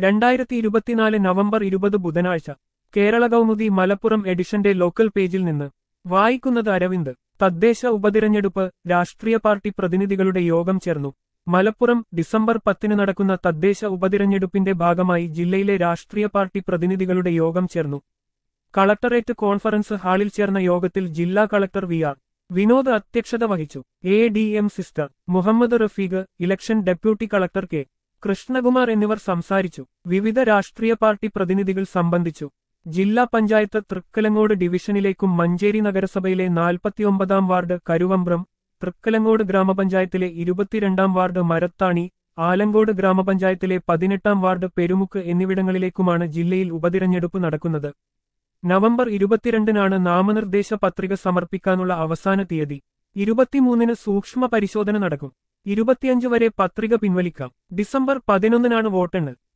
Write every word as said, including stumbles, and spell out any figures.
രണ്ടായിരത്തി ഇരുപത്തിനാല് നവംബർ ഇരുപത് ബുധനാഴ്ച കേരള കൗമുദി മലപ്പുറം എഡിഷന്റെ ലോക്കൽ പേജിൽ നിന്ന് വായിക്കുന്നത് അരവിന്ദ്. തദ്ദേശ ഉപതിരഞ്ഞെടുപ്പ് രാഷ്ട്രീയ പാർട്ടി പ്രതിനിധികളുടെ യോഗം ചേർന്നു. മലപ്പുറം ഡിസംബർ പത്തിന് നടക്കുന്ന തദ്ദേശ ഉപതിരഞ്ഞെടുപ്പിന്റെ ഭാഗമായി ജില്ലയിലെ രാഷ്ട്രീയ പാർട്ടി പ്രതിനിധികളുടെ യോഗം ചേർന്നു. കളക്ടറേറ്റ് കോൺഫറൻസ് ഹാളിൽ ചേർന്ന യോഗത്തിൽ ജില്ലാ കളക്ടർ വി ആർ വിനോദ് അധ്യക്ഷത വഹിച്ചു. A D M sister Muhammad Rafeeq, election deputy collector K Krishnakumar എന്നിവർ സംസാരിച്ചു. വിവിധ രാഷ്ട്രീയ പാർട്ടി പ്രതിനിധികൾ സംബന്ധിച്ചു. ജില്ലാ പഞ്ചായത്ത് തൃക്കലങ്ങോട് ഡിവിഷനിലേക്കും മഞ്ചേരി നഗരസഭയിലെ നാൽപ്പത്തിയൊമ്പതാം വാർഡ് കരുവമ്പ്രം, തൃക്കലങ്ങോട് ഗ്രാമപഞ്ചായത്തിലെ ഇരുപത്തിരണ്ടാം വാർഡ് മരത്താണി, ആലങ്കോട് ഗ്രാമപഞ്ചായത്തിലെ പതിനെട്ടാം വാർഡ് പെരുമുക്ക് എന്നിവിടങ്ങളിലേക്കുമാണ് ജില്ലയിൽ ഉപതിരഞ്ഞെടുപ്പ് നടക്കുന്നത്. നവംബർ ഇരുപത്തിരണ്ടിനാണ് നാമനിർദ്ദേശ പത്രിക സമർപ്പിക്കാനുള്ള അവസാന തീയതി. ഇരുപത്തിമൂന്നിന് സൂക്ഷ്മ പരിശോധന നടക്കും. ഇരുപത്തിയഞ്ച് വരെ പത്രിക പിൻവലിക്കാം. ഡിസംബർ പതിനൊന്നിനാണ് വോട്ടെണ്ണൽ.